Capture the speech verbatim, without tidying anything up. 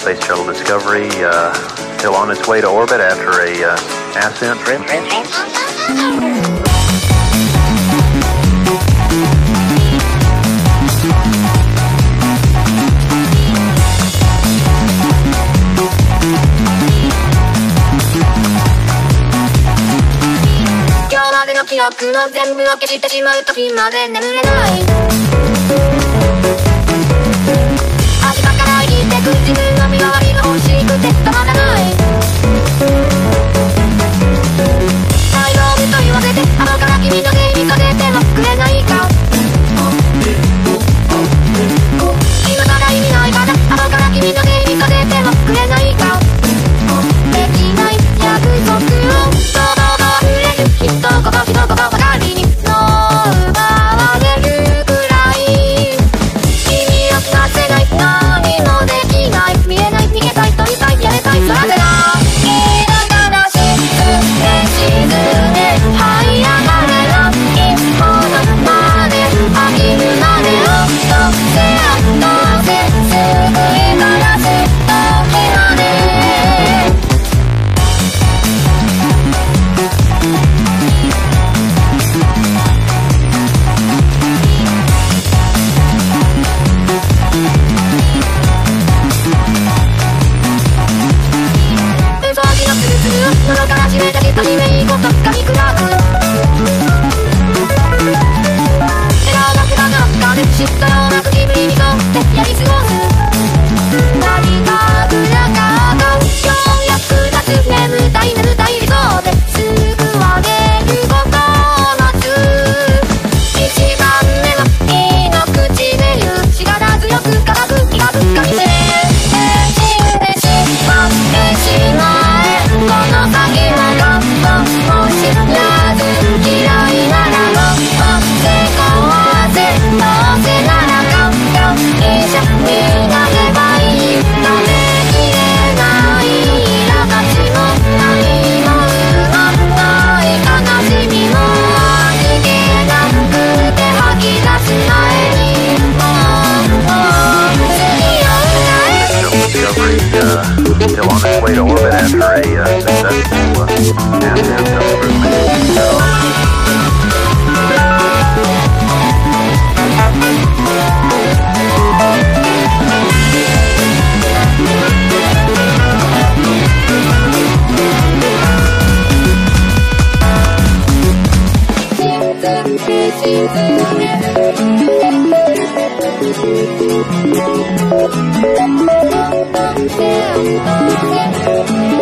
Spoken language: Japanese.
Space Shuttle Discovery uh, still on its way to orbit after a uh, ascent trip. 今日までの記憶の全部を消してしまう時まで眠れない明日から生きてく自分の身代わりが欲しくてたまらない大丈夫と言わせて後から君のせいにさせてもくれないか今から意味ないから後から君のせいにさせてもくれないかできない約束を一言一言ばかりにの奪われるくらい君をさせない何もできない見えない逃げたい飛びたいやれたいそらせだ今から沈め沈め這い上がれろ一歩のまで飽きるまでをとせあとせ救いからす時まで喉から締めたきたしめいことかみくらく笑顔が姿の中で知ったような口ぶりに沿ってやり過ごすなりたくなかったようやく夏眠たい眠たい理想で救われることを待つ一番目のいの口で言う力強く固く気がぶっかみせ死んでしまってしまえこの先はガッともしらず嫌いならもっとせこわせどうせならガッと一緒になればいい食べきれない苛立ちも何もうまない悲しみも味気なくて吐き出す前にもう次を歌え Discovery uh, still on its way to orbit after a uh, successful uh, ascent up through space. Yeah.